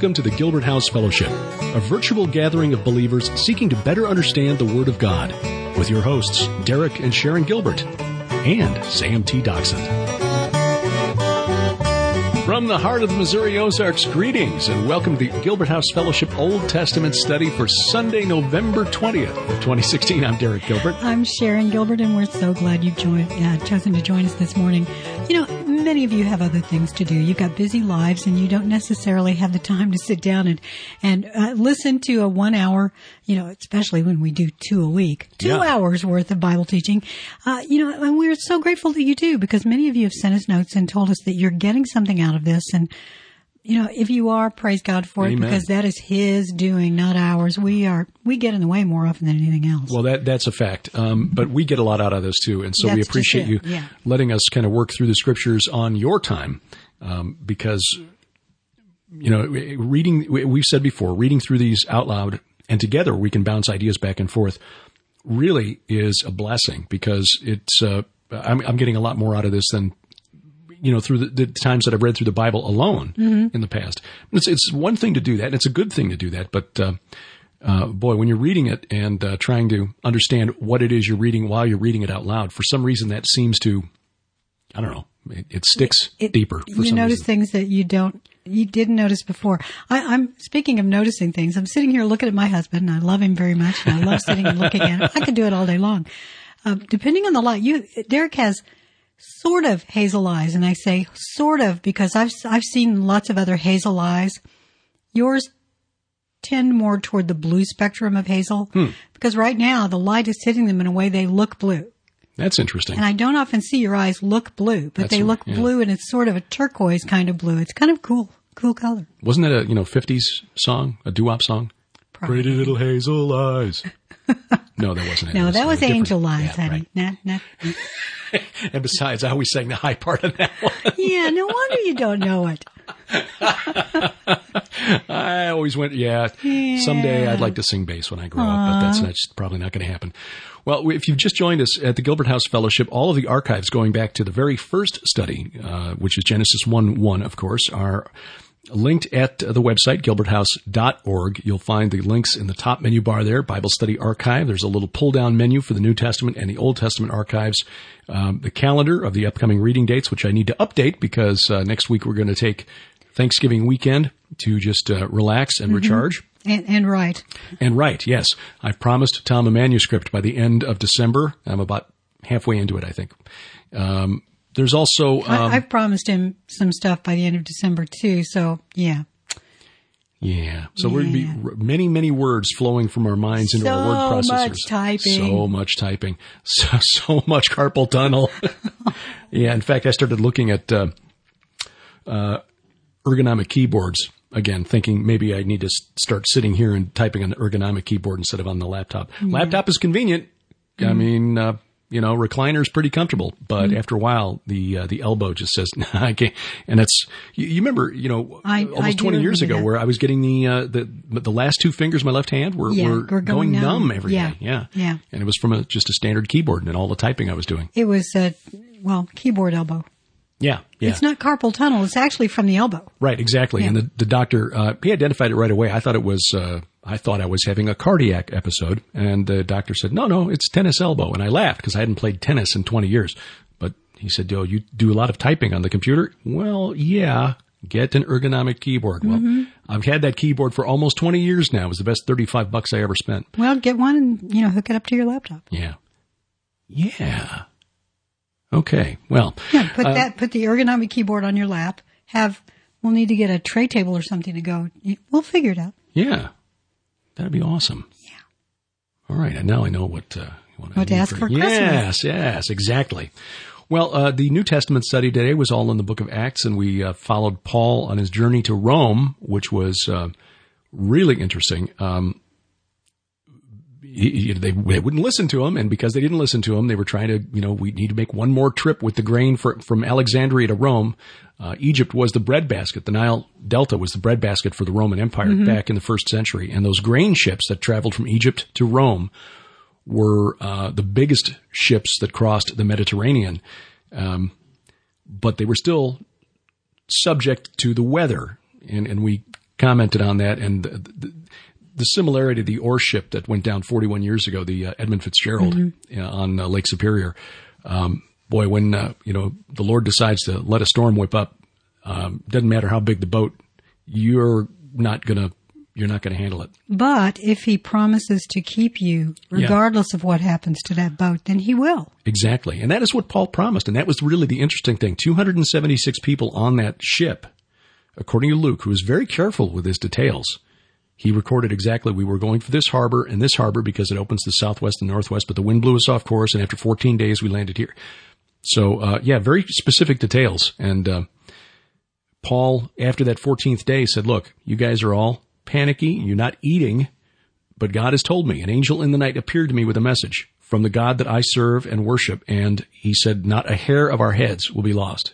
Welcome to the Gilbert House Fellowship, a virtual gathering of believers seeking to better understand the Word of God, with your hosts, Derek and Sharon Gilbert, and Sam T. Doxson. From the heart of the Missouri Ozarks, greetings, and welcome to the Gilbert House Fellowship Old Testament study for Sunday, November 20th of 2016. I'm Derek Gilbert. I'm Sharon Gilbert, and we're so glad you've chosen to join us this morning. You know, many of you have other things to do. You've got busy lives, and you don't necessarily have the time to sit down and listen to a 1 hour, especially when we do 2 a week, 2 hours worth of Bible teaching. And we're so grateful that you do, because many of you have sent us notes and told us that you're getting something out of this. And, if you are, praise God for it, because that is His doing, not ours. We get in the way more often than anything else. Well, that's a fact. But we get a lot out of this too. And so we appreciate you letting us kind of work through the scriptures on your time. Because, we've said before, reading through these out loud and together we can bounce ideas back and forth really is a blessing, because it's, I'm getting a lot more out of this than, through the times that I've read through the Bible alone in the past. It's one thing to do that, and it's a good thing to do that. But, boy, when you're reading it and trying to understand what it is you're reading while you're reading it out loud, for some reason that seems to, I don't know, it sticks deeper. You notice things that you didn't notice before. I'm speaking of noticing things. I'm sitting here looking at my husband, and I love him very much, and I love sitting and looking at him. I could do it all day long. Depending on the light, Derek has sort of hazel eyes, and I say sort of because I've seen lots of other hazel eyes. Yours tend more toward the blue spectrum of hazel, because right now the light is hitting them in a way they look blue. That's interesting. And I don't often see your eyes look blue, but they look blue, and it's sort of a turquoise kind of blue. It's kind of cool color. Wasn't it a 50s song, a doo-wop song? Probably. Pretty little hazel eyes. No, that wasn't it. No, that was Angel Eyes, honey. Right. Not. And besides, I always sang the high part of that one. Yeah, no wonder you don't know it. I always went, someday I'd like to sing bass when I grow up, but that's probably not going to happen. Well, if you've just joined us at the Gilbert House Fellowship, all of the archives going back to the very first study, which is Genesis 1:1, of course, are linked at the website, gilberthouse.org. You'll find the links in the top menu bar there, Bible Study Archive. There's a little pull-down menu for the New Testament and the Old Testament archives. The calendar of the upcoming reading dates, which I need to update because next week we're going to take Thanksgiving weekend to just relax and recharge. And write. And write, yes. I've promised Tom a manuscript by the end of December. I'm about halfway into it, I think. There's also... I've promised him some stuff by the end of December, too, so, yeah. Yeah. So we're going to be many, many words flowing from our minds into our word processors. So much typing. So much carpal tunnel. Yeah. In fact, I started looking at ergonomic keyboards again, thinking maybe I need to start sitting here and typing on the ergonomic keyboard instead of on the laptop. Yeah. Laptop is convenient. I mean... recliner's pretty comfortable, but after a while, the elbow just says, nah, I can't. And that's, you remember, almost 20 years ago where I was getting the last two fingers of my left hand were going numb every day. Yeah. And it was from just a standard keyboard and all the typing I was doing. It was, keyboard elbow. Yeah. It's not carpal tunnel. It's actually from the elbow. Right. Exactly. Yeah. And the doctor, he identified it right away. I thought I was having a cardiac episode, and the doctor said, no, it's tennis elbow. And I laughed because I hadn't played tennis in 20 years. But he said, you do a lot of typing on the computer? Well, yeah, get an ergonomic keyboard. Well, I've had that keyboard for almost 20 years now. It was the best $35 I ever spent. Well, get one and, hook it up to your laptop. Yeah. Okay. Well. Yeah, put the ergonomic keyboard on your lap. We'll need to get a tray table or something to go. We'll figure it out. Yeah. That'd be awesome. Yeah. All right. And now I know what you want to ask for Christmas. Yes, exactly. Well, the New Testament study today was all in the book of Acts, and we followed Paul on his journey to Rome, which was really interesting. They wouldn't listen to him, and because they didn't listen to him, they were trying to, we need to make one more trip with the grain from Alexandria to Rome. Egypt was the breadbasket. The Nile Delta was the breadbasket for the Roman Empire back in the 1st century. And those grain ships that traveled from Egypt to Rome were the biggest ships that crossed the Mediterranean. But they were still subject to the weather. And we commented on that, and the similarity of the ore ship that went down 41 years ago, the Edmund Fitzgerald on Lake Superior. Boy, when the Lord decides to let a storm whip up, doesn't matter how big the boat, you're not gonna handle it. But if He promises to keep you, regardless of what happens to that boat, then He will. Exactly, and that is what Paul promised, and that was really the interesting thing. 276 people on that ship, according to Luke, who was very careful with his details. He recorded exactly, we were going for this harbor and this harbor because it opens the southwest and northwest, but the wind blew us off course, and after 14 days we landed here. So, very specific details. And Paul, after that 14th day, said, look, you guys are all panicky, you're not eating, but God has told me, an angel in the night appeared to me with a message from the God that I serve and worship, and he said, not a hair of our heads will be lost.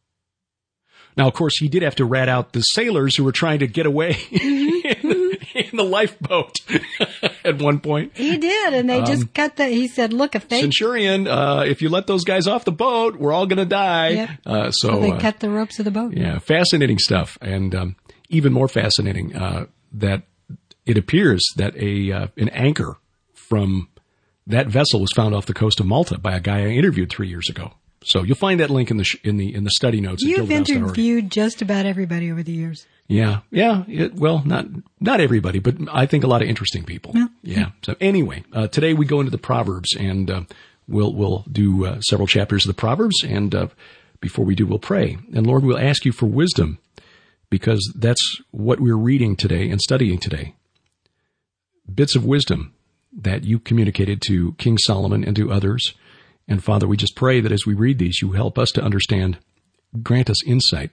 Now, of course, he did have to rat out the sailors who were trying to get away in the lifeboat at one point. He did, and they just he said, look, if they... Centurion, if you let those guys off the boat, we're all going to die. Yep. So they cut the ropes of the boat. Yeah, fascinating stuff. And even more fascinating that it appears that an anchor from that vessel was found off the coast of Malta by a guy I interviewed 3 years ago. So you'll find that link in the study notes. You've interviewed just about everybody over the years. Yeah. Well, not everybody, but I think a lot of interesting people. Yeah. So anyway, today we go into the Proverbs, and we'll do several chapters of the Proverbs. And before we do, we'll pray. And Lord, we'll ask you for wisdom, because that's what we're reading today and studying today. Bits of wisdom that you communicated to King Solomon and to others. And Father, we just pray that as we read these, you help us to understand, grant us insight,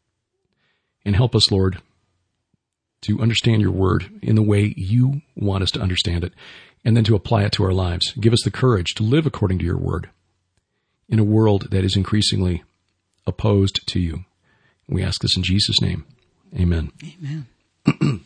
and help us, Lord, to understand your word in the way you want us to understand it, and then to apply it to our lives. Give us the courage to live according to your word in a world that is increasingly opposed to you. We ask this in Jesus' name. Amen. Amen.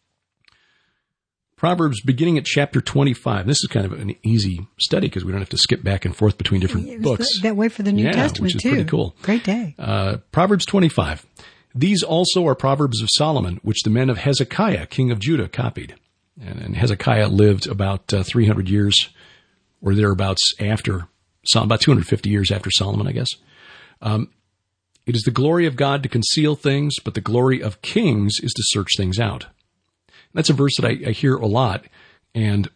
Proverbs beginning at chapter 25. This is kind of an easy study because we don't have to skip back and forth between different books. That way for the New Testament, which is too. Pretty cool. Great day. Proverbs 25. These also are Proverbs of Solomon, which the men of Hezekiah, king of Judah, copied. And Hezekiah lived about 300 years or thereabouts after, about 250 years after Solomon, I guess. It is the glory of God to conceal things, but the glory of kings is to search things out. That's a verse that I hear a lot, and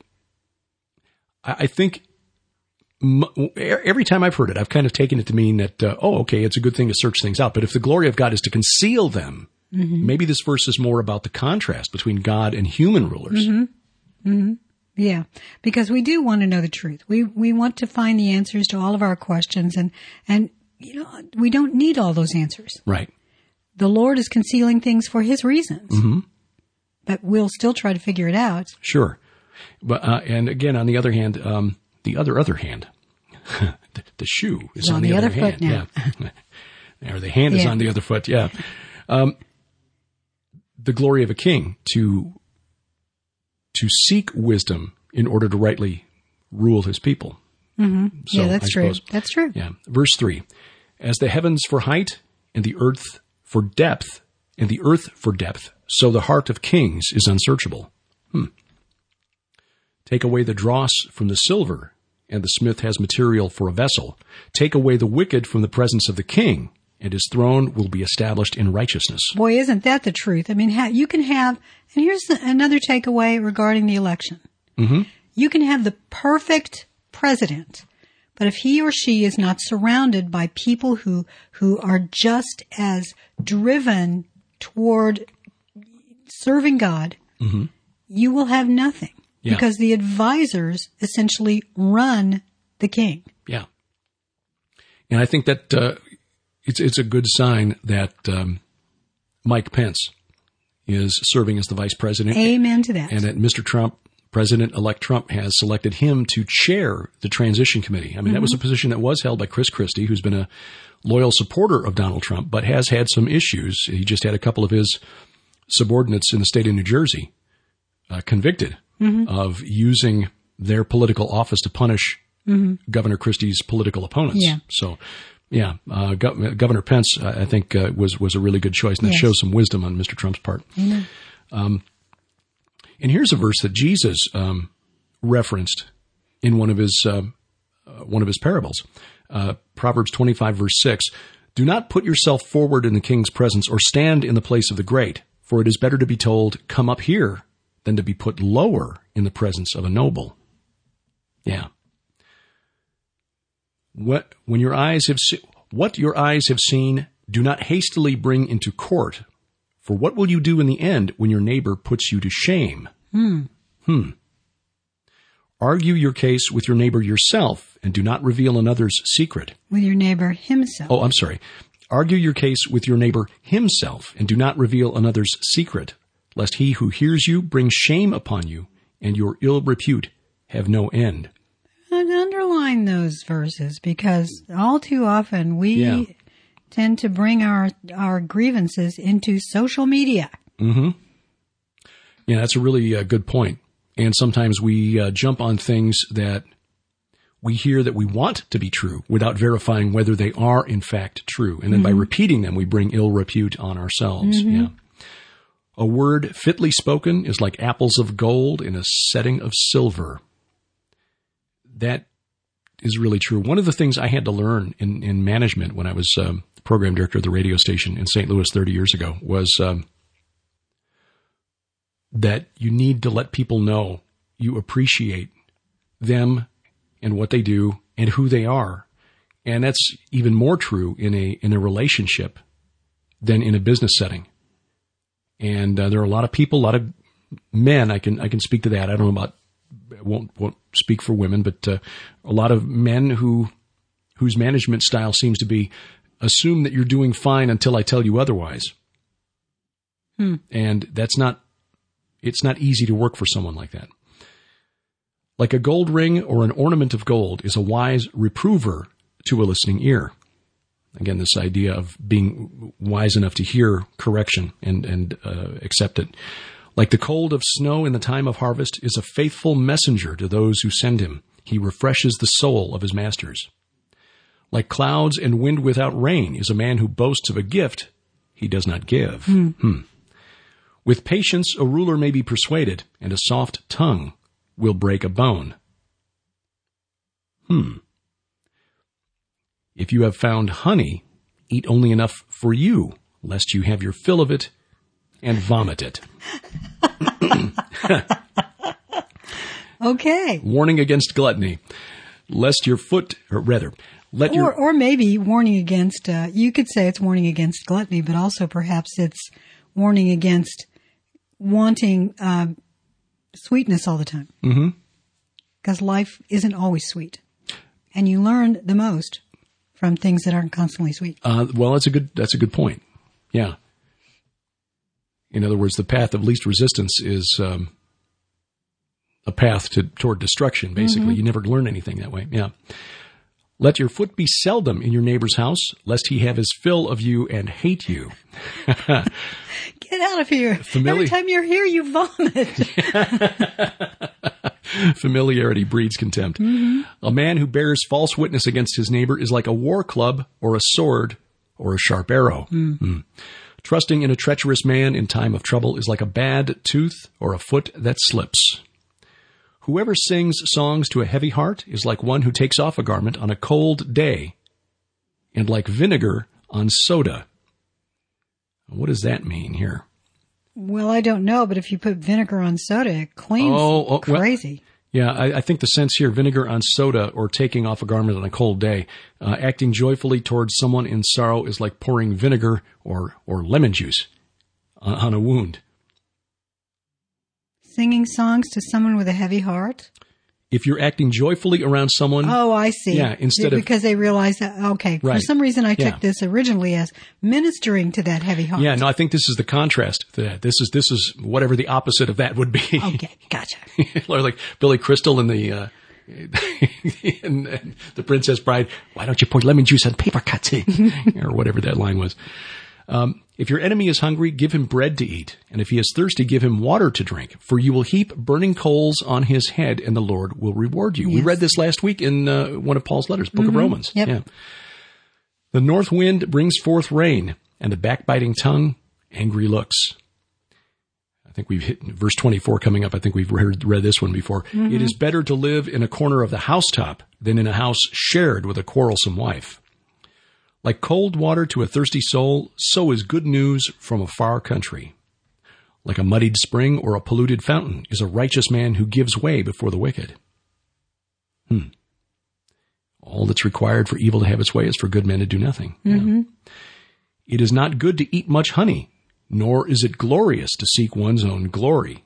I think every time I've heard it, I've kind of taken it to mean that, okay, it's a good thing to search things out, but if the glory of God is to conceal them, maybe this verse is more about the contrast between God and human rulers. Yeah, because we do want to know the truth. We want to find the answers to all of our questions, and we don't need all those answers. Right. The Lord is concealing things for His reasons. But we'll still try to figure it out. Sure. But, and again, on the other hand, the other hand, the shoe is on the other hand. Foot now. Yeah. Or the hand is on the other foot. Yeah. The glory of a king to seek wisdom in order to rightly rule his people. So, that's true. That's true. Yeah. Verse 3, as the heavens for height and the earth for depth, so the heart of kings is unsearchable. Take away the dross from the silver, and the smith has material for a vessel. Take away the wicked from the presence of the king, and his throne will be established in righteousness. Boy, isn't that the truth? I mean, you can have, and here's another takeaway regarding the election. You can have the perfect president, but if he or she is not surrounded by people who are just as driven toward serving God, you will have nothing because the advisors essentially run the king. Yeah. And I think that it's a good sign that Mike Pence is serving as the vice president. Amen to that. And that Mr. Trump, President-elect Trump, has selected him to chair the transition committee. I mean, that was a position that was held by Chris Christie, who's been a loyal supporter of Donald Trump, but has had some issues. He just had a couple of his subordinates in the state of New Jersey convicted of using their political office to punish Governor Christie's political opponents. Yeah. So Yeah. Governor Pence, I think, was a really good choice, and that shows some wisdom on Mr. Trump's part. And here's a verse that Jesus referenced in one of his parables. Proverbs 25, verse 6. Do not put yourself forward in the king's presence or stand in the place of the great, for it is better to be told, come up here, than to be put lower in the presence of a noble. Yeah. What your eyes have seen, do not hastily bring into court, for what will you do in the end when your neighbor puts you to shame? Argue your case with your neighbor yourself, and do not reveal another's secret. With your neighbor himself. Oh, I'm sorry. Argue your case with your neighbor himself, and do not reveal another's secret, lest he who hears you bring shame upon you, and your ill repute have no end. And underline those verses, because all too often we tend to bring our grievances into social media. Yeah, that's a really good point. And sometimes we jump on things that we hear that we want to be true without verifying whether they are in fact true. And then by repeating them, we bring ill repute on ourselves. Yeah. A word fitly spoken is like apples of gold in a setting of silver. That is really true. One of the things I had to learn in management when I was program director of the radio station in St. Louis 30 years ago was that you need to let people know you appreciate them and what they do and who they are. And that's even more true in a relationship than in a business setting. And there are a lot of people, a lot of men, I can speak to that. I don't know about, won't speak for women, but a lot of men whose management style seems to be assume that you're doing fine until I tell you otherwise. And it's not easy to work for someone like that. Like a gold ring or an ornament of gold is a wise reprover to a listening ear. Again, this idea of being wise enough to hear correction and accept it. Like the cold of snow in the time of harvest is a faithful messenger to those who send him. He refreshes the soul of his masters. Like clouds and wind without rain is a man who boasts of a gift he does not give. With patience, a ruler may be persuaded, and a soft tongue will break a bone. If you have found honey, eat only enough for you, lest you have your fill of it and vomit it. Okay. Warning against gluttony. Lest your foot, or rather, let your... Or maybe warning against, you could say it's warning against gluttony, but also perhaps it's warning against wanting sweetness all the time. Because life isn't always sweet. And you learn the most from things that aren't constantly sweet. Well, that's a good point. Yeah. In other words, the path of least resistance is a path toward destruction, basically. You never learn anything that way. Yeah. Let your foot be seldom in your neighbor's house, lest he have his fill of you and hate you. Get out of here. Every time you're here, you vomit. Familiarity breeds contempt. A man who bears false witness against his neighbor is like a war club or a sword or a sharp arrow. Trusting in a treacherous man in time of trouble is like a bad tooth or a foot that slips. Whoever sings songs to a heavy heart is like one who takes off a garment on a cold day, and like vinegar on soda. What does that mean here? Well, I don't know, but if you put vinegar on soda, it cleans crazy. Well, yeah, I think the sense here, vinegar on soda or taking off a garment on a cold day, acting joyfully towards someone in sorrow is like pouring vinegar or lemon juice on a wound. Singing songs to someone with a heavy heart? If you're acting joyfully around someone. Oh, I see. Yeah, because they realize that, okay, right. For some reason I took this originally as ministering to that heavy heart. Yeah, no, I think this is the contrast to that. This is whatever the opposite of that would be. Okay, gotcha. Like Billy Crystal in the in The Princess Bride, why don't you pour lemon juice on paper cuts? Or whatever that line was. If your enemy is hungry, give him bread to eat. And if he is thirsty, give him water to drink. For you will heap burning coals on his head, and the Lord will reward you. Yes. We read this last week in one of Paul's letters, Book of Romans. Yep. Yeah. The north wind brings forth rain, and the backbiting tongue, angry looks. I think we've hit verse 24 coming up. I think we've read this one before. Mm-hmm. It is better to live in a corner of the housetop than in a house shared with a quarrelsome wife. Like cold water to a thirsty soul, so is good news from a far country. Like a muddied spring or a polluted fountain is a righteous man who gives way before the wicked. All that's required for evil to have its way is for good men to do nothing. Mm-hmm. Yeah. It is not good to eat much honey, nor is it glorious to seek one's own glory.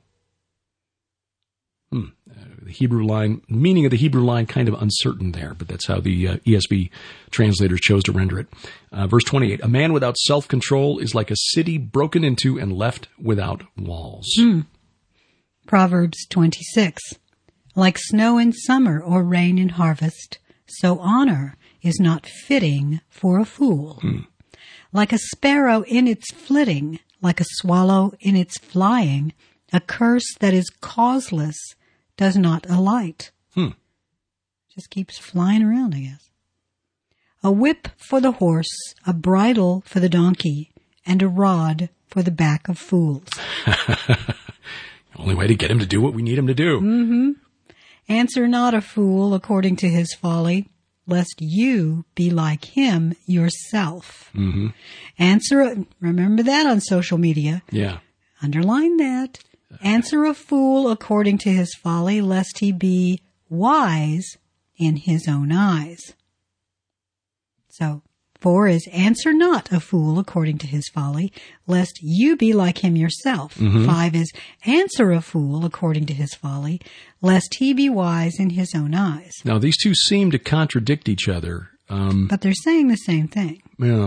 The Hebrew line, meaning of the Hebrew line, kind of uncertain there, but that's how the ESV translators chose to render it. Verse 28, a man without self-control is like a city broken into and left without walls. Proverbs 26, like snow in summer or rain in harvest, so honor is not fitting for a fool. Like a sparrow in its flitting, like a swallow in its flying, a curse that is causeless does not alight. Just keeps flying around, I guess. A whip for the horse, a bridle for the donkey, and a rod for the back of fools. Only way to get him to do what we need him to do. Answer not a fool according to his folly, lest you be like him yourself. Remember that on social media. Yeah. Underline that. Answer a fool according to his folly, lest he be wise in his own eyes. So, 4 is answer not a fool according to his folly, lest you be like him yourself. 5 is answer a fool according to his folly, lest he be wise in his own eyes. Now, these two seem to contradict each other. But they're saying the same thing. Yeah.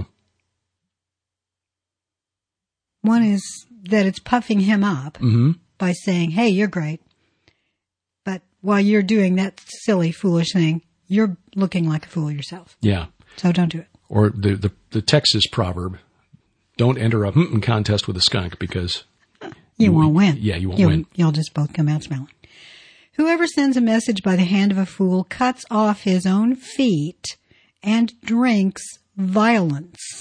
One is that it's puffing him up by saying, hey, you're great. But while you're doing that silly, foolish thing, you're looking like a fool yourself. Yeah. So don't do it. Or the Texas proverb, don't enter a contest with a skunk because you won't win. Yeah, you won't win. You'll just both come out smelling. Whoever sends a message by the hand of a fool cuts off his own feet and drinks violence.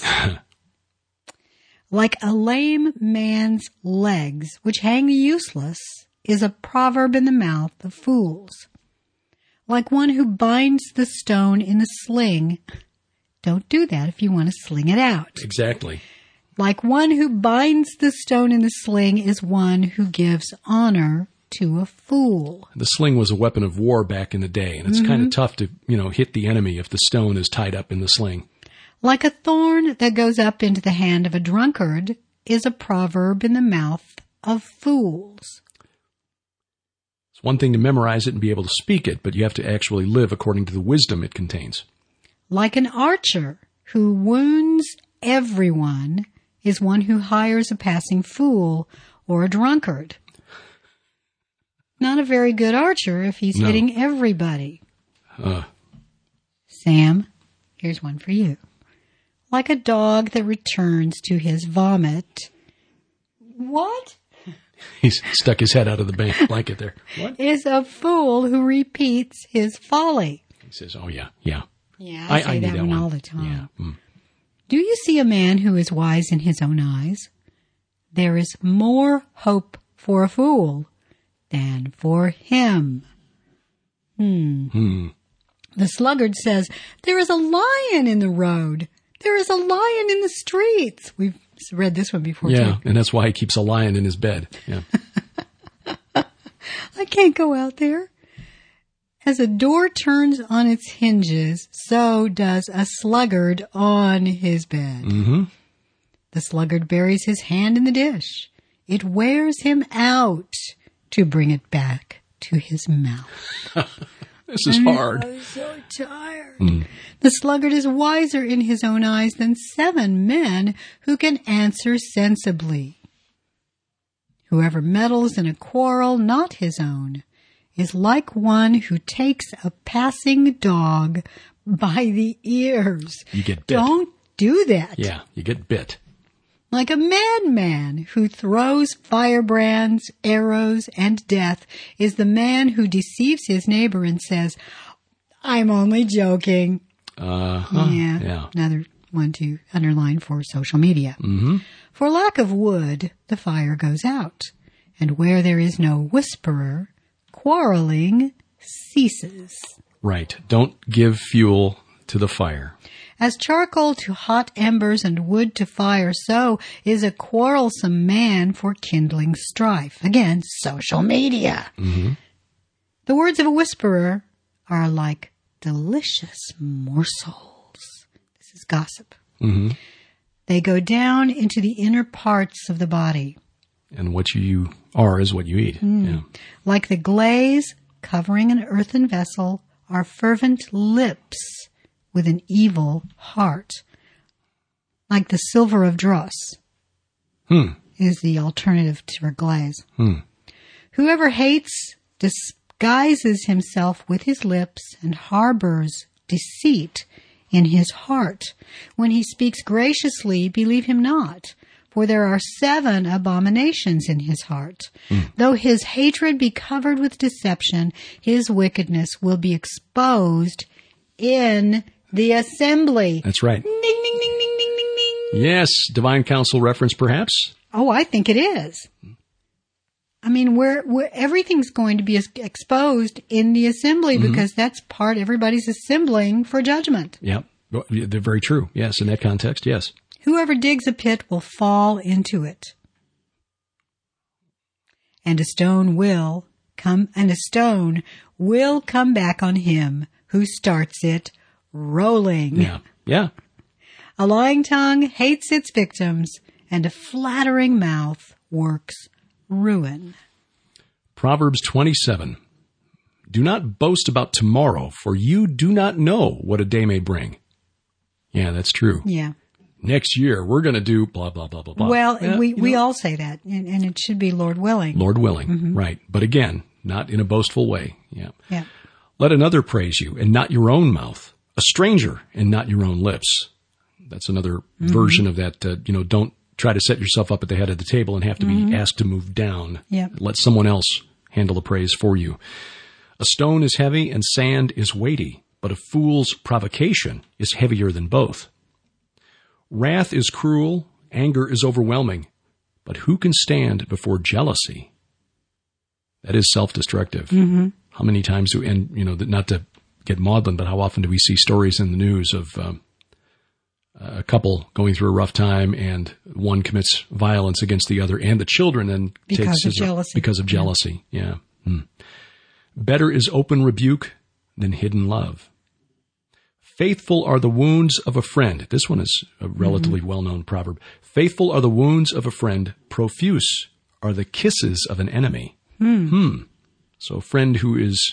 Like a lame man's legs, which hang useless, is a proverb in the mouth of fools. Like one who binds the stone in the sling. Don't do that if you want to sling it out. Exactly. Like one who binds the stone in the sling is one who gives honor to a fool. The sling was a weapon of war back in the day, and it's kind of tough to, hit the enemy if the stone is tied up in the sling. Like a thorn that goes up into the hand of a drunkard is a proverb in the mouth of fools. It's one thing to memorize it and be able to speak it, but you have to actually live according to the wisdom it contains. Like an archer who wounds everyone is one who hires a passing fool or a drunkard. Not a very good archer if he's hitting everybody. Sam, here's one for you. Like a dog that returns to his vomit. What? He's stuck his head out of the blanket there. What? Is a fool who repeats his folly. He says, oh, yeah. Yeah, I say that one all the time. Yeah. Do you see a man who is wise in his own eyes? There is more hope for a fool than for him. The sluggard says, there is a lion in the road. There is a lion in the streets. We've read this one before, too. Yeah, and that's why he keeps a lion in his bed. Yeah. I can't go out there. As a door turns on its hinges, so does a sluggard on his bed. The sluggard buries his hand in the dish. It wears him out to bring it back to his mouth. This is hard. I'm so tired. The sluggard is wiser in his own eyes than 7 men who can answer sensibly. Whoever meddles in a quarrel not his own is like one who takes a passing dog by the ears. You get bit. Don't do that. Yeah, you get bit. Like a madman who throws firebrands, arrows, and death is the man who deceives his neighbor and says, I'm only joking. Yeah. Another one to underline for social media. Mm-hmm. For lack of wood, the fire goes out. And where there is no whisperer, quarreling ceases. Right. Don't give fuel to the fire. As charcoal to hot embers and wood to fire, so is a quarrelsome man for kindling strife. Again, social media. Mm-hmm. The words of a whisperer are like delicious morsels. This is gossip. Mm-hmm. They go down into the inner parts of the body. And what you are is what you eat. Yeah. Like the glaze covering an earthen vessel are fervent lips with an evil heart. Like the silver of dross is the alternative to glaze. Whoever hates disguises himself with his lips and harbors deceit in his heart. When he speaks graciously, believe him not, for there are 7 abominations in his heart. Though his hatred be covered with deception, his wickedness will be exposed in the assembly. That's right. Ding, ding, ding, ding, ding, ding, ding. Yes. Divine Counsel reference, perhaps? Oh, I think it is. I mean, we're everything's going to be exposed in the assembly because that's part everybody's assembling for judgment. Yeah. They're very true. Yes. In that context, yes. Whoever digs a pit will fall into it. And a stone will come back on him who starts it rolling. Yeah. Yeah. A lying tongue hates its victims, and a flattering mouth works ruin. Proverbs 27. Do not boast about tomorrow, for you do not know what a day may bring. Yeah, that's true. Yeah. Next year, we're going to do blah, blah, blah, blah, blah. Well, yeah, we all say that, and it should be Lord willing. Lord willing, right. But again, not in a boastful way. Yeah. Yeah. Let another praise you, and not your own mouth. A stranger, and not your own lips. That's another version of that, don't try to set yourself up at the head of the table and have to be asked to move down. Yeah. Let someone else handle the praise for you. A stone is heavy and sand is weighty, but a fool's provocation is heavier than both. Wrath is cruel, anger is overwhelming, but who can stand before jealousy? That is self-destructive. How many times not to get maudlin, but how often do we see stories in the news of a couple going through a rough time and one commits violence against the other and the children and because of jealousy. Yeah. Better is open rebuke than hidden love. Faithful are the wounds of a friend. This one is a relatively well-known proverb. Faithful are the wounds of a friend. Profuse are the kisses of an enemy. So a friend who is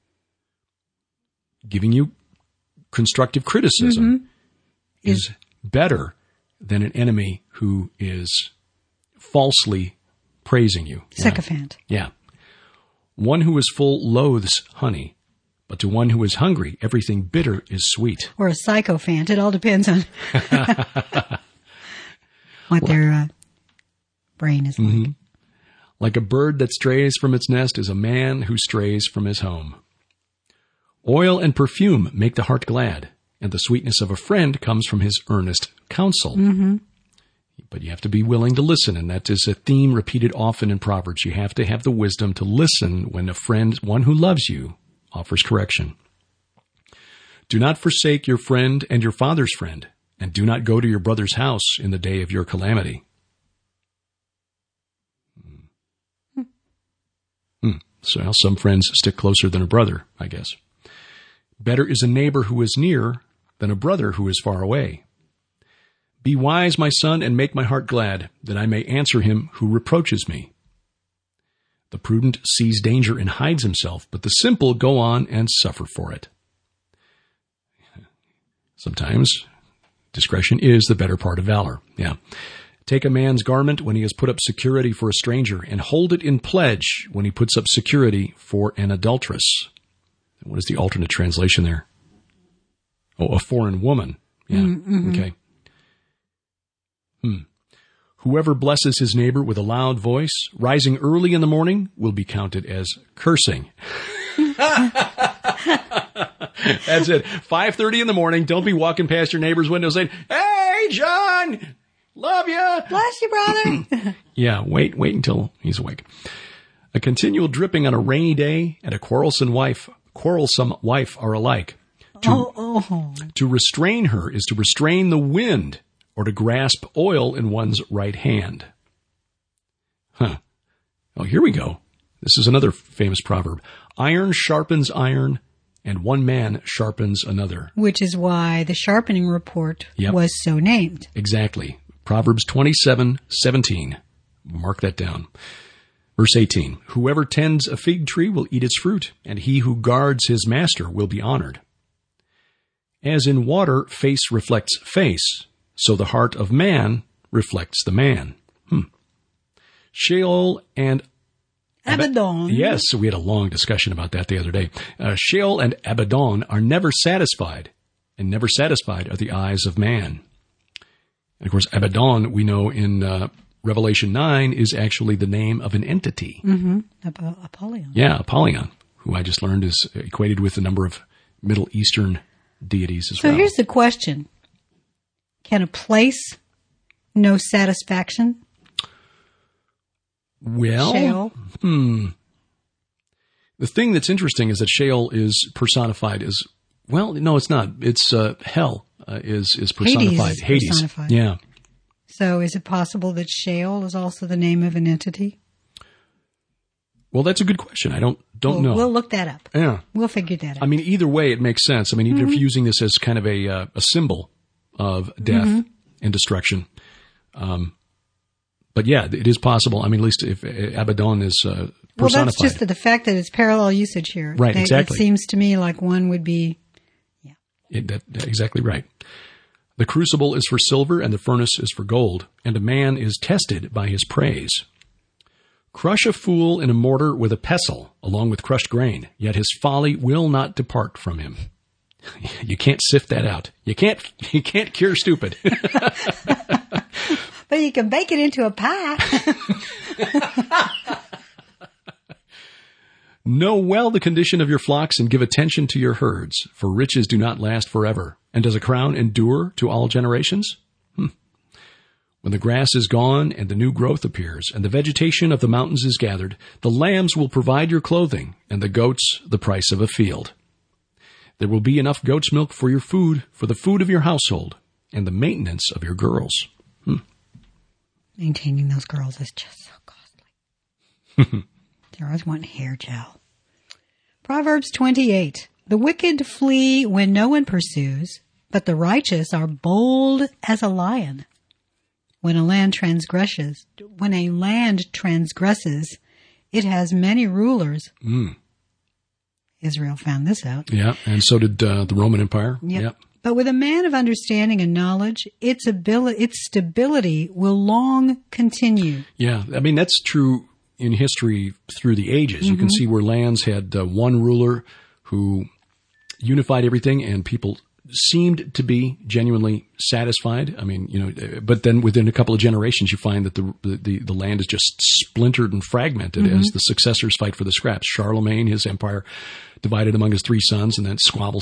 giving you constructive criticism is better than an enemy who is falsely praising you. Sycophant. Yeah. One who is full loathes honey, but to one who is hungry, everything bitter is sweet. Or a sycophant. It all depends on what their brain is like. Like a bird that strays from its nest is a man who strays from his home. Oil and perfume make the heart glad, and the sweetness of a friend comes from his earnest counsel. But you have to be willing to listen, and that is a theme repeated often in Proverbs. You have to have the wisdom to listen when a friend, one who loves you, offers correction. Do not forsake your friend and your father's friend, and do not go to your brother's house in the day of your calamity. So some friends stick closer than a brother, I guess. Better is a neighbor who is near than a brother who is far away. Be wise, my son, and make my heart glad, that I may answer him who reproaches me. The prudent sees danger and hides himself, but the simple go on and suffer for it. Sometimes discretion is the better part of valor. Yeah. Take a man's garment when he has put up security for a stranger, and hold it in pledge when he puts up security for an adulteress. What is the alternate translation there? Oh, a foreign woman. Yeah. Okay. Whoever blesses his neighbor with a loud voice, rising early in the morning, will be counted as cursing. That's it. 5:30 in the morning. Don't be walking past your neighbor's window saying, "Hey, John, love you. Bless you, brother." Yeah, wait until he's awake. A continual dripping on a rainy day and a quarrelsome wife are alike. To restrain her is to restrain the wind or to grasp oil in one's right hand. Huh. Oh, here we go. This is another famous proverb. Iron sharpens iron, and one man sharpens another. Which is why the sharpening report was so named. Exactly. Proverbs 27:17. Mark that down. Verse 18. Whoever tends a fig tree will eat its fruit, and he who guards his master will be honored. As in water, face reflects face, so the heart of man reflects the man. Sheol and Abaddon. Yes, we had a long discussion about that the other day. Sheol and Abaddon are never satisfied, and never satisfied are the eyes of man. And of course, Abaddon, we know in Revelation 9, is actually the name of an entity. Apollyon. Yeah, Apollyon, who I just learned is equated with a number of Middle Eastern deities as well. So here's the question. Can a place know satisfaction? Well, Sheol? The thing that's interesting is that Sheol is personified as, well, no, it's not. It's hell is personified. Hades. Personified. Yeah. So is it possible that Sheol is also the name of an entity? Well, that's a good question. I don't know. We'll look that up. Yeah. We'll figure that out. I mean, either way, it makes sense. I mean, even if you're using this as kind of a symbol of death and destruction. But yeah, it is possible. I mean, at least if Abaddon is personified. Well, that's just the fact that it's parallel usage here. Right, exactly. It seems to me like one would be, exactly right. The crucible is for silver and the furnace is for gold, and a man is tested by his praise. Crush a fool in a mortar with a pestle, along with crushed grain, yet his folly will not depart from him. You can't sift that out. You can't cure stupid. But you can bake it into a pie. Know well the condition of your flocks and give attention to your herds, for riches do not last forever. And does a crown endure to all generations? When the grass is gone and the new growth appears, and the vegetation of the mountains is gathered, the lambs will provide your clothing, and the goats the price of a field. There will be enough goat's milk for your food, for the food of your household, and the maintenance of your girls. Maintaining those girls is just so costly. They're always wanting hair gel. Proverbs 28. The wicked flee when no one pursues, but the righteous are bold as a lion. When a land transgresses, it has many rulers. Israel found this out. Yeah, and so did the Roman Empire. Yep. But with a man of understanding and knowledge, its stability will long continue. Yeah, I mean, that's true in history through the ages. You can see where lands had one ruler who unified everything, and people seemed to be genuinely satisfied. I mean, but then within a couple of generations, you find that the land is just splintered and fragmented as the successors fight for the scraps. Charlemagne, his empire, divided among his three sons, and then squabble.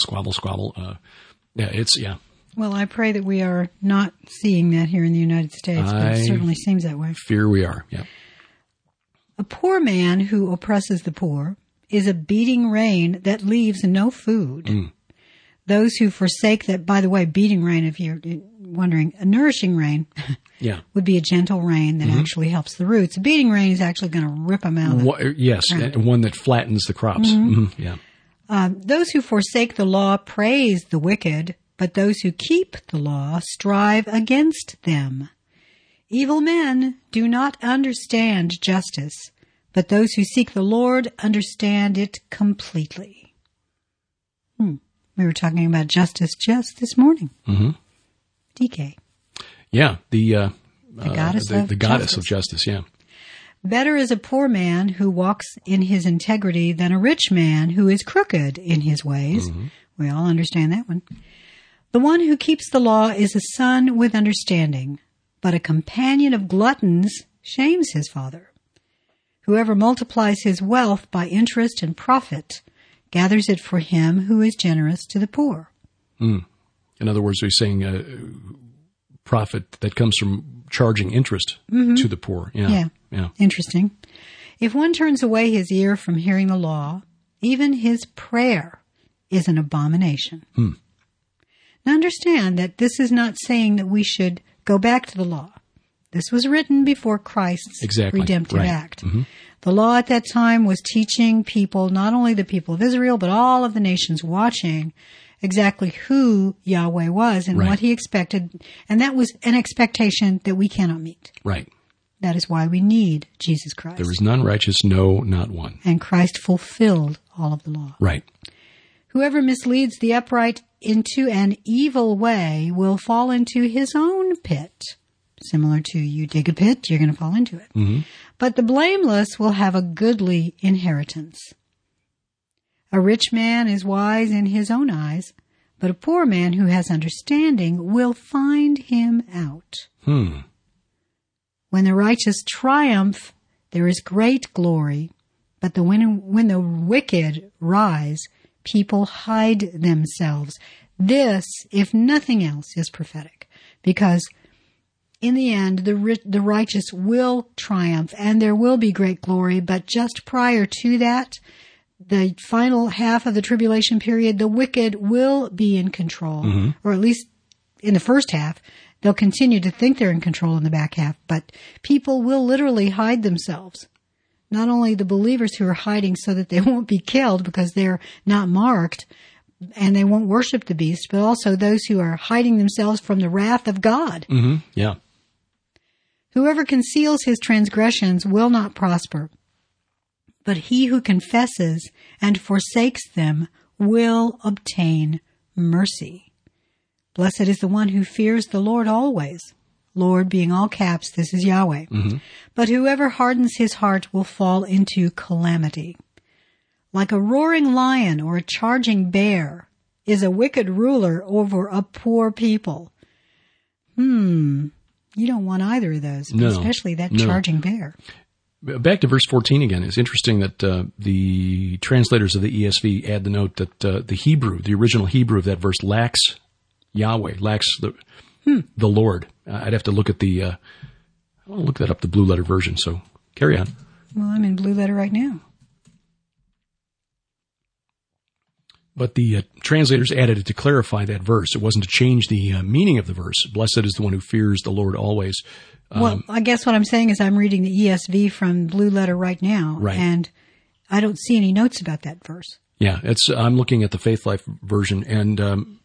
Well, I pray that we are not seeing that here in the United States, but it certainly seems that way. Fear we are, yeah. A poor man who oppresses the poor is a beating rain that leaves no food. Those who forsake that, by the way, beating rain, if you're wondering, a nourishing rain would be a gentle rain that actually helps the roots. A beating rain is actually going to rip them out of the Yes, ground. one that flattens the crops. Yeah. Those who forsake the law praise the wicked, but those who keep the law strive against them. Evil men do not understand justice, but those who seek the Lord understand it completely. We were talking about justice just this morning. DK. Yeah, the goddess of justice, yeah. Better is a poor man who walks in his integrity than a rich man who is crooked in his ways. We all understand that one. The one who keeps the law is a son with understanding, but a companion of gluttons shames his father. Whoever multiplies his wealth by interest and profit gathers it for him who is generous to the poor. In other words, he's saying profit that comes from charging interest to the poor. Yeah. Interesting. If one turns away his ear from hearing the law, even his prayer is an abomination. Now understand that this is not saying that we should go back to the law. This was written before Christ's redemptive act. The law at that time was teaching people, not only the people of Israel, but all of the nations watching, exactly who Yahweh was and what he expected. And that was an expectation that we cannot meet. Right. That is why we need Jesus Christ. There is none righteous, no, not one. And Christ fulfilled all of the law. Right. Whoever misleads the upright into an evil way will fall into his own pit. Similar to you dig a pit, you're going to fall into it. But the blameless will have a goodly inheritance. A rich man is wise in his own eyes, but a poor man who has understanding will find him out. When the righteous triumph, there is great glory, but when the wicked rise, people hide themselves. This, if nothing else, is prophetic, because in the end, the righteous will triumph, and there will be great glory, but just prior to that, the final half of the tribulation period, the wicked will be in control, or at least in the first half. They'll continue to think they're in control in the back half, but people will literally hide themselves. Not only the believers who are hiding so that they won't be killed because they're not marked and they won't worship the beast, but also those who are hiding themselves from the wrath of God. Yeah. Whoever conceals his transgressions will not prosper, but he who confesses and forsakes them will obtain mercy. Blessed is the one who fears the Lord always. Lord being all caps, this is Yahweh. But whoever hardens his heart will fall into calamity. Like a roaring lion or a charging bear is a wicked ruler over a poor people. You don't want either of those, especially that charging bear. Back to verse 14 again. It's interesting that the translators of the ESV add the note that the original Hebrew of that verse lacks Yahweh, lacks the Lord. I'd have to look at I want to look that up, the Blue Letter version, so carry on. Well, I'm in Blue Letter right now. But the translators added it to clarify that verse. It wasn't to change the meaning of the verse. Blessed is the one who fears the Lord always. Well, I guess what I'm saying is I'm reading the ESV from Blue Letter right now, and I don't see any notes about that verse. Yeah, I'm looking at the Faith Life version, and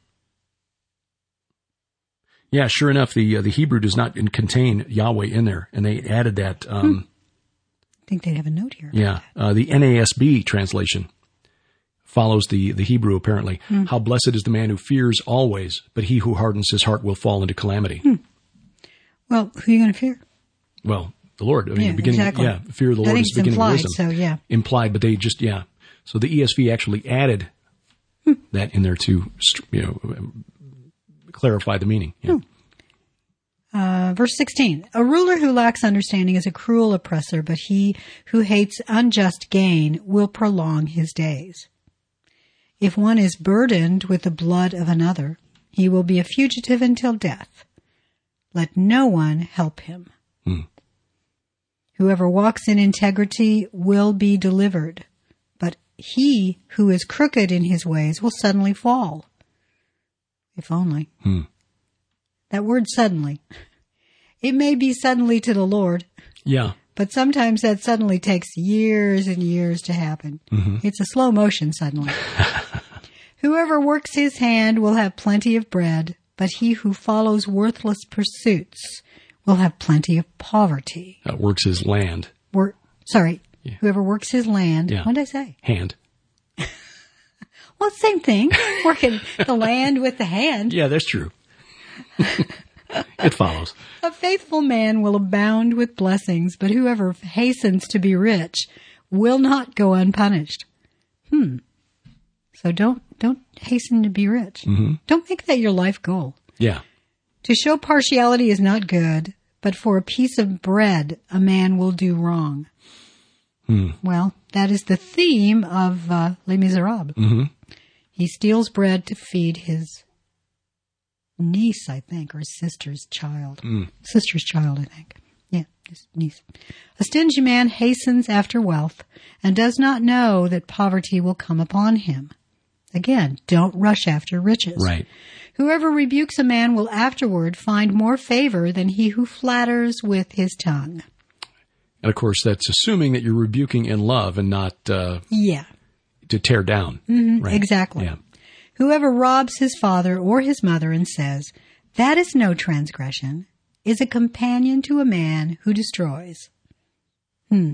sure enough, the Hebrew does not contain Yahweh in there, and they added that. I think they'd have a note here. Yeah, the NASB translation follows the Hebrew, apparently. How blessed is the man who fears always, but he who hardens his heart will fall into calamity. Well, who are you going to fear? Well, the Lord. I mean, exactly. Fear of the Lord is the beginning of wisdom. So, implied, but they just, So the ESV actually added that in there to, clarify the meaning. Verse 16, a ruler who lacks understanding is a cruel oppressor, but he who hates unjust gain will prolong his days. If one is burdened with the blood of another, he will be a fugitive until death. Let no one help him. Whoever walks in integrity will be delivered, but he who is crooked in his ways will suddenly fall. If only. That word suddenly. It may be suddenly to the Lord. Yeah. But sometimes that suddenly takes years and years to happen. It's a slow motion suddenly. Whoever works his hand will have plenty of bread, but he who follows worthless pursuits will have plenty of poverty. Works his land. Whoever works his land. Yeah. What did I say? Hand. Well, same thing. Working the land with the hand. Yeah, that's true. It follows. A faithful man will abound with blessings, but whoever hastens to be rich will not go unpunished. So don't hasten to be rich. Don't make that your life goal. Yeah. To show partiality is not good, but for a piece of bread a man will do wrong. Well, that is the theme of Les Miserables. Mm-hmm. He steals bread to feed his niece, I think, or his sister's child. Sister's child, I think. Yeah, his niece. A stingy man hastens after wealth and does not know that poverty will come upon him. Again, don't rush after riches. Right. Whoever rebukes a man will afterward find more favor than he who flatters with his tongue. And of course, that's assuming that you're rebuking in love and not to tear down. Mm-hmm, right. Exactly. Yeah. Whoever robs his father or his mother and says, "That is no transgression," is a companion to a man who destroys. In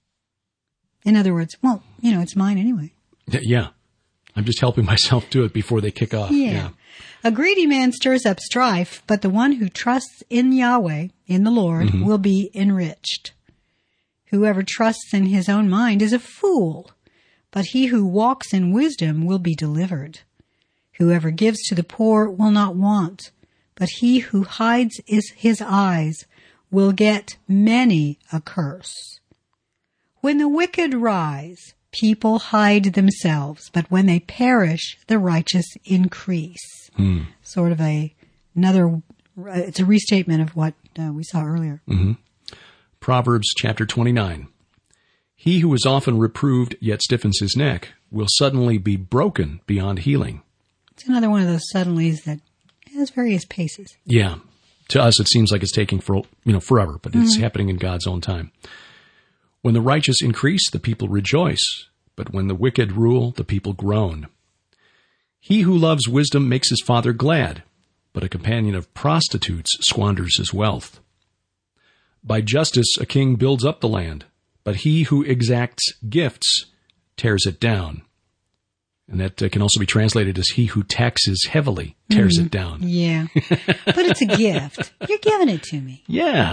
other words, well, it's mine anyway. Yeah. I'm just helping myself do it before they kick off. Yeah. A greedy man stirs up strife, but the one who trusts in Yahweh, in the Lord, will be enriched. Whoever trusts in his own mind is a fool, but he who walks in wisdom will be delivered. Whoever gives to the poor will not want, but he who hides his eyes will get many a curse. When the wicked rise, people hide themselves, but when they perish, the righteous increase. Sort of it's a restatement of what we saw earlier. Mm-hmm. Proverbs chapter 29. He who is often reproved yet stiffens his neck will suddenly be broken beyond healing. It's another one of those suddenlies that has various paces. Yeah. To us, it seems like it's taking forever, but it's happening in God's own time. When the righteous increase, the people rejoice, but when the wicked rule, the people groan. He who loves wisdom makes his father glad, but a companion of prostitutes squanders his wealth. By justice, a king builds up the land, but he who exacts gifts tears it down. And that can also be translated as he who taxes heavily tears it down. Yeah. But it's a gift. You're giving it to me. Yeah.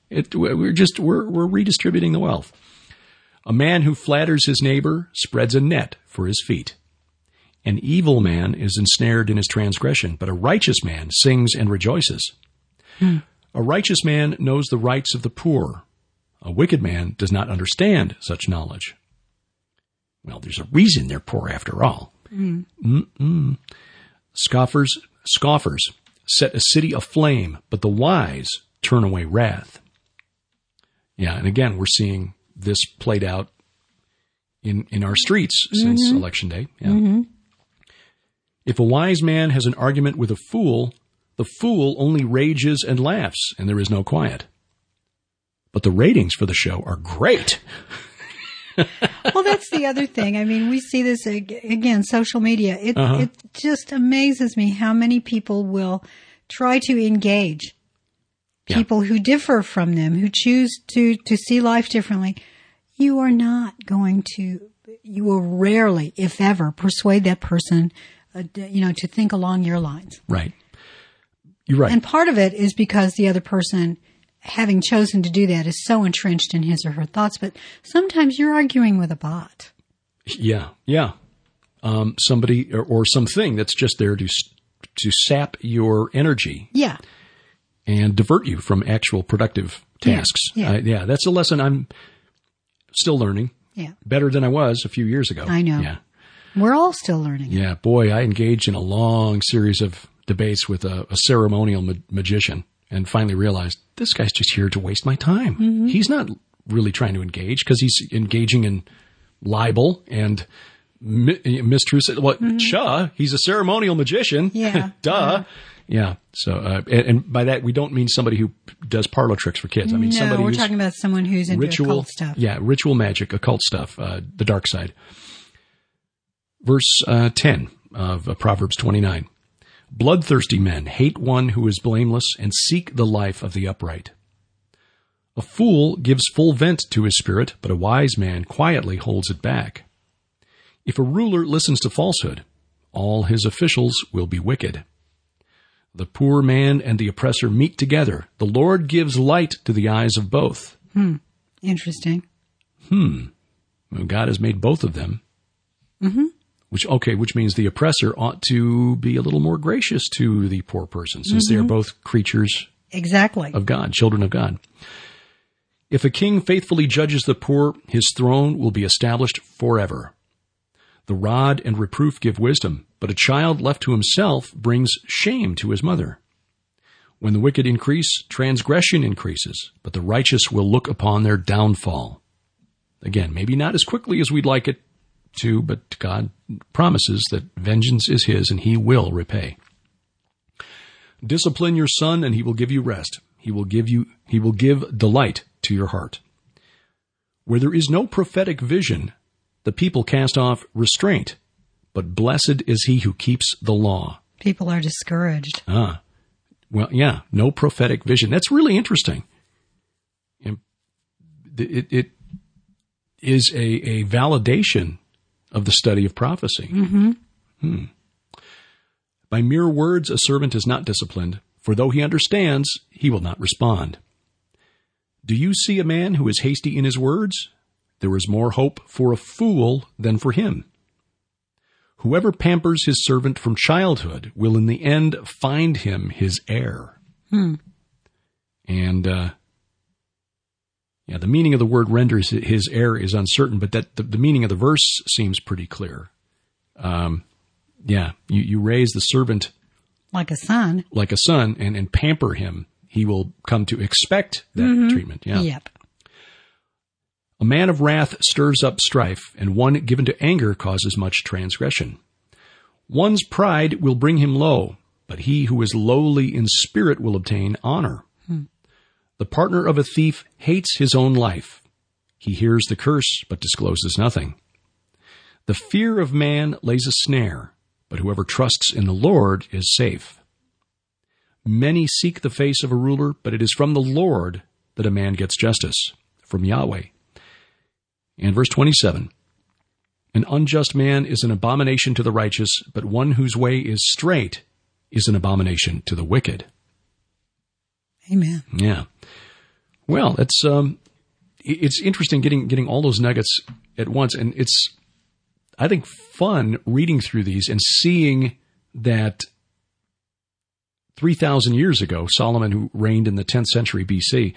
We're redistributing the wealth. A man who flatters his neighbor spreads a net for his feet. An evil man is ensnared in his transgression, but a righteous man sings and rejoices. A righteous man knows the rights of the poor. A wicked man does not understand such knowledge. Well, there's a reason they're poor after all. Scoffers set a city aflame, but the wise turn away wrath. Yeah, and again, we're seeing this played out in our streets since Election Day. Yeah. If a wise man has an argument with a fool, the fool only rages and laughs, and there is no quiet. But the ratings for the show are great. Well, that's the other thing. I mean, we see this again, social media. It just amazes me how many people will try to engage people who differ from them, who choose to see life differently. You will rarely, if ever, persuade that person, to think along your lines. Right. You're right. And part of it is because the other person, having chosen to do that, is so entrenched in his or her thoughts. But sometimes you're arguing with a bot. Yeah. Somebody or something that's just there to sap your energy. Yeah. And divert you from actual productive tasks. Yeah. That's a lesson I'm still learning. Yeah. Better than I was a few years ago. I know. Yeah. We're all still learning. Yeah. Boy, I engaged in a long series of debates with a ceremonial magician and finally realized this guy's just here to waste my time. Mm-hmm. He's not really trying to engage because he's engaging in libel and mistruth. He's a ceremonial magician. Yeah. Duh. Yeah. So, and by that, we don't mean somebody who does parlor tricks for kids. I mean, somebody we're talking about someone who's into occult stuff. Yeah. Ritual magic, occult stuff, the dark side. Verse 10 of Proverbs 29. Bloodthirsty men hate one who is blameless and seek the life of the upright. A fool gives full vent to his spirit, but a wise man quietly holds it back. If a ruler listens to falsehood, all his officials will be wicked. The poor man and the oppressor meet together. The Lord gives light to the eyes of both. Interesting. Well, God has made both of them. Mm-hmm. Which means the oppressor ought to be a little more gracious to the poor person, since they are both creatures of God, children of God. If a king faithfully judges the poor, his throne will be established forever. The rod and reproof give wisdom, but a child left to himself brings shame to his mother. When the wicked increase, transgression increases, but the righteous will look upon their downfall. Again, maybe not as quickly as we'd like it to, but God promises that vengeance is his and he will repay. Discipline your son and he will give you rest. He will give delight to your heart. Where there is no prophetic vision, the people cast off restraint, but blessed is he who keeps the law. People are discouraged. Well, yeah, no prophetic vision. That's really interesting. It is a validation of the study of prophecy. Mm-hmm. By mere words, a servant is not disciplined, for though he understands, he will not respond. Do you see a man who is hasty in his words? There is more hope for a fool than for him. Whoever pampers his servant from childhood will in the end find him his heir. And, the meaning of the word renders his heir is uncertain, but that the meaning of the verse seems pretty clear. You raise the servant like a son, and pamper him. He will come to expect that treatment. Yeah. Yep. A man of wrath stirs up strife, and one given to anger causes much transgression. One's pride will bring him low, but he who is lowly in spirit will obtain honor. The partner of a thief hates his own life. He hears the curse, but discloses nothing. The fear of man lays a snare, but whoever trusts in the Lord is safe. Many seek the face of a ruler, but it is from the Lord that a man gets justice, from Yahweh. And verse 27, an unjust man is an abomination to the righteous, but one whose way is straight is an abomination to the wicked. Amen. Yeah. Well, it's interesting getting all those nuggets at once, and it's, I think, fun reading through these and seeing that 3,000 years ago, Solomon, who reigned in the 10th century BC,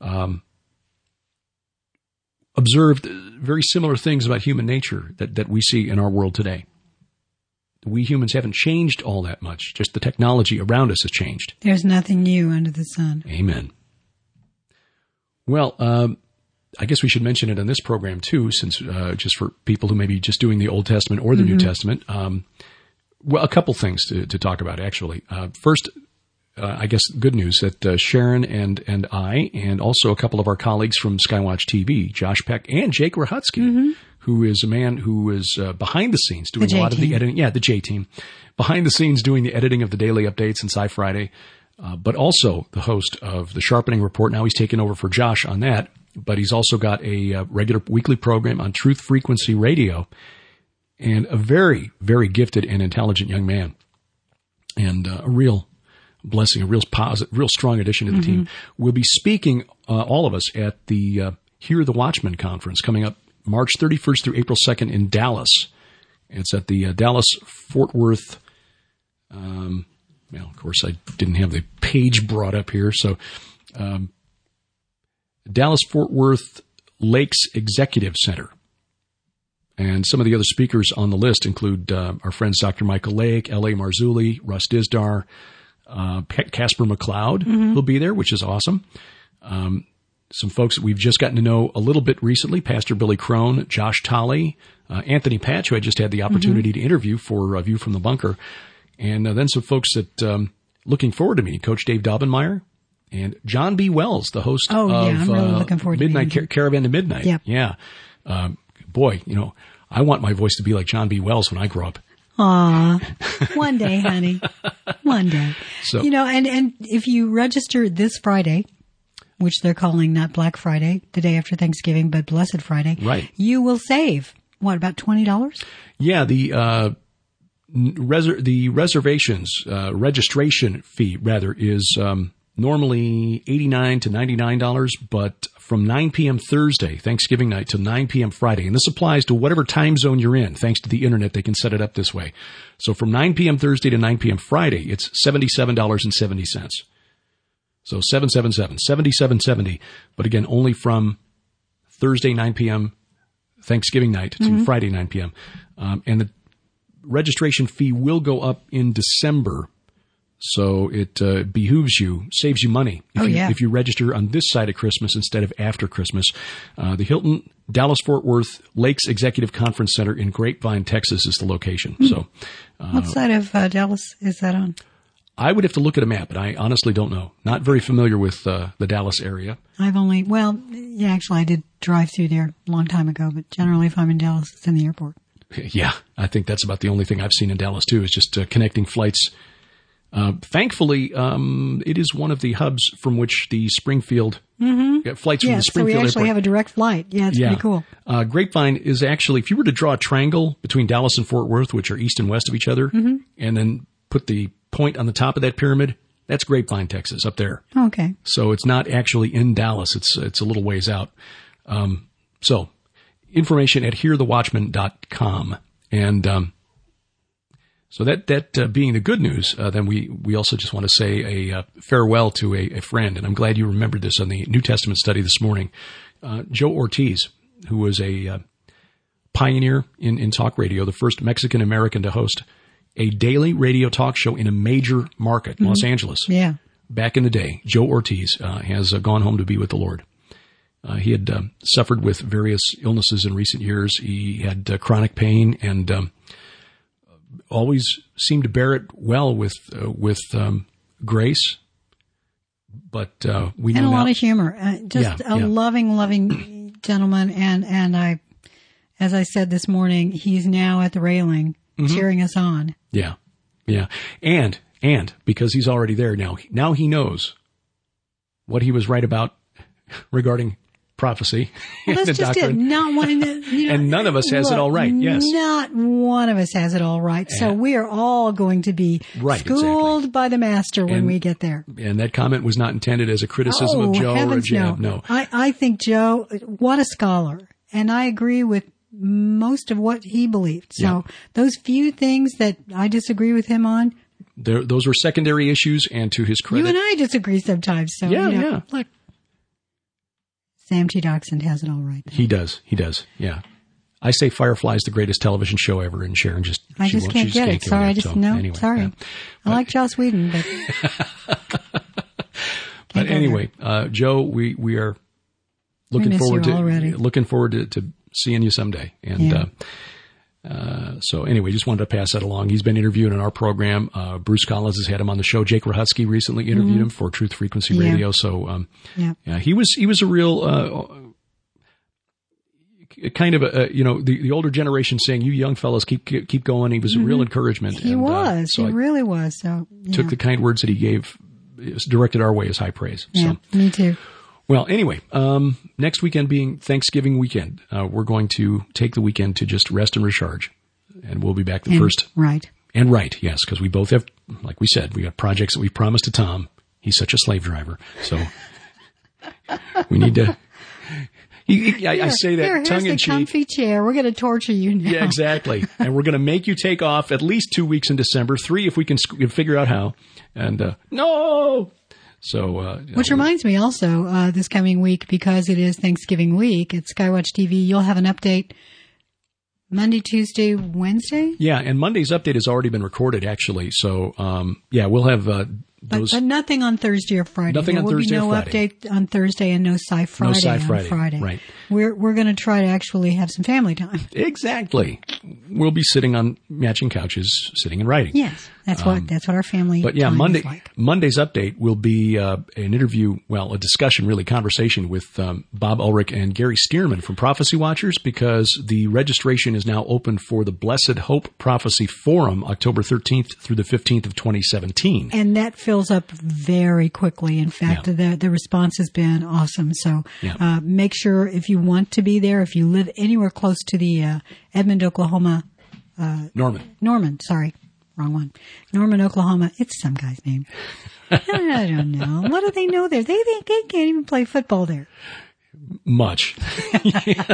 observed very similar things about human nature that we see in our world today. We humans haven't changed all that much. Just the technology around us has changed. There's nothing new under the sun. Amen. Well, I guess we should mention it on this program too, since just for people who may be just doing the Old Testament or the New Testament. Well, a couple things to talk about, actually. First, I guess good news that Sharon and I, and also a couple of our colleagues from Skywatch TV, Josh Peck and Jake Rahutsky, who is a man who is behind the scenes doing a lot of the editing. Yeah, the J team. Behind the scenes doing the editing of the daily updates and Sci-Friday, but also the host of the Sharpening Report. Now he's taken over for Josh on that, but he's also got a regular weekly program on Truth Frequency Radio, and a very, very gifted and intelligent young man, and a real blessing, a real positive, real strong addition to the team. We'll be speaking, all of us, at the Hear the Watchman conference coming up March 31st through April 2nd in Dallas. It's at the Dallas-Fort Worth. Well, of course, I didn't have the page brought up here. So Dallas-Fort Worth Lakes Executive Center. And some of the other speakers on the list include our friends Dr. Michael Lake, L.A. Marzulli, Russ Dizdar, Casper McLeod will be there, which is awesome. Some folks that we've just gotten to know a little bit recently, Pastor Billy Crone, Josh Tolley, Anthony Patch, who I just had the opportunity to interview for View from the Bunker. And then some folks that looking forward to meeting, Coach Dave Daubenmeier and John B. Wells, the host of I'm really looking forward to Midnight Caravan to Midnight. Yep. Yeah. Boy, I want my voice to be like John B. Wells when I grow up. Aw, one day, honey, one day. So, and if you register this Friday, which they're calling not Black Friday, the day after Thanksgiving, but Blessed Friday, right, you will save, about $20? Yeah, the reservations, registration fee, rather, is normally $89 to $99, but from 9 p.m. Thursday, Thanksgiving night, to 9 p.m. Friday. And this applies to whatever time zone you're in. Thanks to the internet, they can set it up this way. So from 9 p.m. Thursday to 9 p.m. Friday, it's $77.70. So 777-7770. But again, only from Thursday, 9 p.m., Thanksgiving night to Friday, 9 p.m. And the registration fee will go up in December. So it behooves you, saves you money if you register on this side of Christmas instead of after Christmas. The Hilton Dallas-Fort Worth Lakes Executive Conference Center in Grapevine, Texas is the location. So, what side of Dallas is that on? I would have to look at a map, but I honestly don't know. Not very familiar with the Dallas area. Actually, I did drive through there a long time ago, but generally if I'm in Dallas, it's in the airport. Yeah, I think that's about the only thing I've seen in Dallas, too, is just connecting flights. Thankfully, it is one of the hubs from which the Springfield flights from the Springfield so we actually airport have a direct flight. Yeah, it's pretty cool. Grapevine is actually, if you were to draw a triangle between Dallas and Fort Worth, which are east and west of each other, and then put the point on the top of that pyramid, that's Grapevine, Texas, up there. Okay. So it's not actually in Dallas. It's a little ways out. So information at hearthewatchman.com. And so that being the good news, then we also just want to say a farewell to a friend. And I'm glad you remembered this on the New Testament study this morning. Joe Ortiz, who was a pioneer in talk radio, the first Mexican-American to host a daily radio talk show in a major market, Los Angeles. Yeah. Back in the day, Joe Ortiz has gone home to be with the Lord. He had suffered with various illnesses in recent years. He had chronic pain and always seemed to bear it well with grace. But we know and a now, lot of humor. Loving gentleman. And I, as I said this morning, he's now at the railing cheering us on. Yeah, yeah, and because he's already there now he knows what he was right about regarding prophecy and that's the just doctrine. It. Not wanting to, and none of us has it all right. Yes, not one of us has it all right. So we are all going to be schooled by the master when we get there. And that comment was not intended as a criticism of Joe or a jab. No. I think Joe, what a scholar, and I agree with most of what he believed. So those few things that I disagree with him on, those were secondary issues, and to his credit, you and I disagree sometimes. So look, Sam T. Dachshund has it all right. He does. Yeah. I say Firefly is the greatest television show ever, and Sharon I just can't get it. Sorry, anyway, sorry. Yeah. I like Joss Whedon, but but anyway, Joe, we are looking forward to seeing you someday. And so anyway, just wanted to pass that along. He's been interviewed on our program. Bruce Collins has had him on the show. Jake Rahutski recently interviewed him for Truth Frequency Radio. So he was a real kind of the older generation saying, "You young fellas keep going." He was a real encouragement. He really was. So took the kind words that he gave, directed our way as high praise. Yeah, so. Me too. Well, anyway, next weekend being Thanksgiving weekend, we're going to take the weekend to just rest and recharge, and we'll be back the first. Right. And right, yes, because we both have, like we said, we got projects that we promised to Tom. He's such a slave driver, so we need to. I say that tongue in cheek. Here's the comfy chair. We're going to torture you now. Yeah, exactly. And we're going to make you take off at least 2 weeks in December, 3 if we can figure out how. And no. So, which reminds me also, this coming week, because it is Thanksgiving week at Skywatch TV, you'll have an update Monday, Tuesday, Wednesday? Yeah, and Monday's update has already been recorded, actually. So, we'll have those. But nothing on Thursday or Friday. Nothing on Thursday or Friday. There will be no update on Thursday and no Sci Friday on Friday. Right. We're going to try to actually have some family time. Exactly. We'll be sitting on matching couches, sitting and writing. Yes, that's what our family. But yeah, time is like. Monday's update will be an interview, a discussion, really conversation with Bob Ulrich and Gary Stearman from Prophecy Watchers, because the registration is now open for the Blessed Hope Prophecy Forum, October 13th through the 15th of 2017. And that fills up very quickly. In fact, the response has been awesome. So make sure if you want to be there, if you live anywhere close to the Edmond, Oklahoma. Norman, sorry. Wrong one. Norman, Oklahoma. It's some guy's name. I don't know. What do they know there? They can't even play football there. Much. We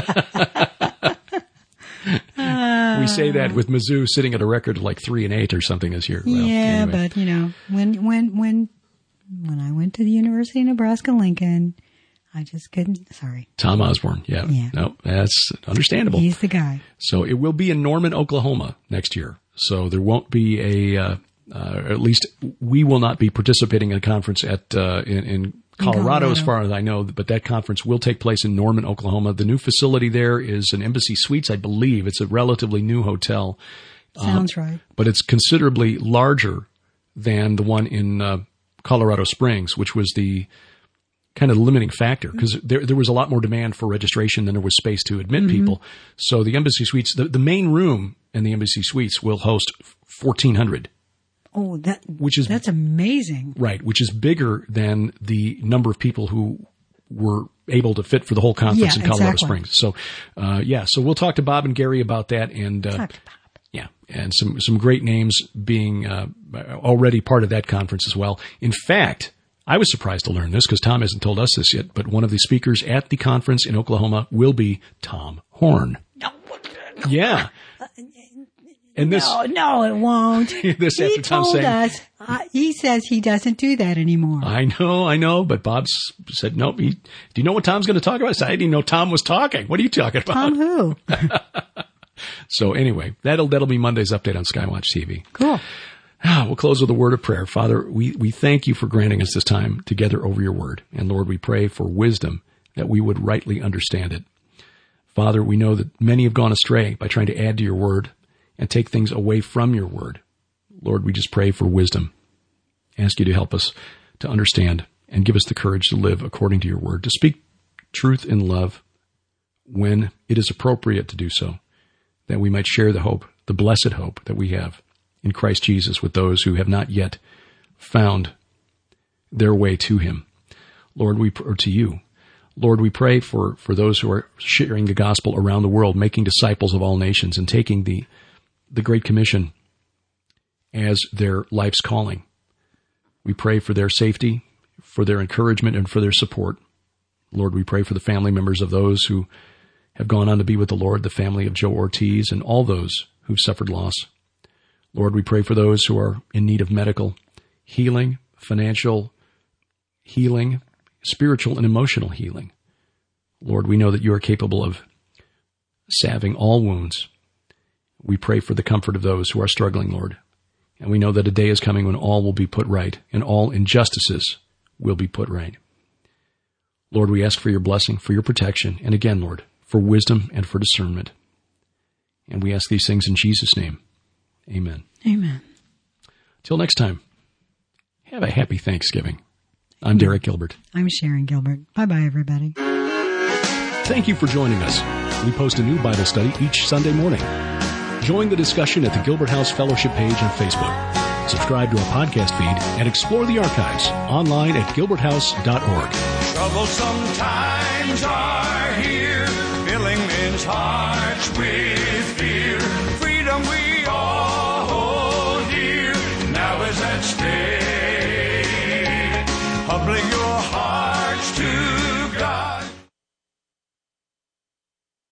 say that with Mizzou sitting at a record of like 3-8 or something this year. Well, anyway. But when when I went to the University of Nebraska-Lincoln, I just couldn't. Sorry. Tom Osborne. Yeah. No, that's understandable. He's the guy. So it will be in Norman, Oklahoma next year. So there won't be at least we will not be participating in a conference in Colorado, as far as I know, but that conference will take place in Norman, Oklahoma. The new facility there is an Embassy Suites, I believe. It's a relatively new hotel. Sounds right. But it's considerably larger than the one in Colorado Springs, which was the kind of limiting factor, because there was a lot more demand for registration than there was space to admit people. So the Embassy Suites, the main room in the Embassy Suites will host 1,400. Oh, that's amazing. Right, which is bigger than the number of people who were able to fit for the whole conference in Colorado Springs. So, so we'll talk to Bob and Gary about that, and talk to Bob. Yeah, and some great names being already part of that conference as well. In fact, I was surprised to learn this because Tom hasn't told us this yet, but one of the speakers at the conference in Oklahoma will be Tom Horn. No. Yeah. And this, no, it won't. This after Tom saying, us, he says he doesn't do that anymore. I know, but Bob said, nope. Do you know what Tom's going to talk about? I said, I didn't even know Tom was talking. What are you talking about? Tom who? So anyway, that'll be Monday's update on Skywatch TV. Cool. We'll close with a word of prayer. Father, we thank you for granting us this time together over your word. And Lord, we pray for wisdom that we would rightly understand it. Father, we know that many have gone astray by trying to add to your word and take things away from your word. Lord, we just pray for wisdom. Ask you to help us to understand and give us the courage to live according to your word, to speak truth in love when it is appropriate to do so, that we might share the hope, the blessed hope that we have in Christ Jesus with those who have not yet found their way to him. Lord, to you. Lord, we pray for those who are sharing the gospel around the world, making disciples of all nations and taking the Great Commission as their life's calling. We pray for their safety, for their encouragement, and for their support. Lord, we pray for the family members of those who have gone on to be with the Lord, the family of Joe Ortiz, and all those who've suffered loss. Lord, we pray for those who are in need of medical healing, financial healing, spiritual and emotional healing. Lord, we know that you are capable of salving all wounds. We pray for the comfort of those who are struggling, Lord. And we know that a day is coming when all will be put right and all injustices will be put right. Lord, we ask for your blessing, for your protection, and again, Lord, for wisdom and for discernment. And we ask these things in Jesus' name. Amen. Amen. Till next time, have a happy Thanksgiving. I'm Derek Gilbert. I'm Sharon Gilbert. Bye-bye, everybody. Thank you for joining us. We post a new Bible study each Sunday morning. Join the discussion at the Gilbert House Fellowship page on Facebook. Subscribe to our podcast feed and explore the archives online at gilberthouse.org. Troublesome times are here, filling men's hearts with fear.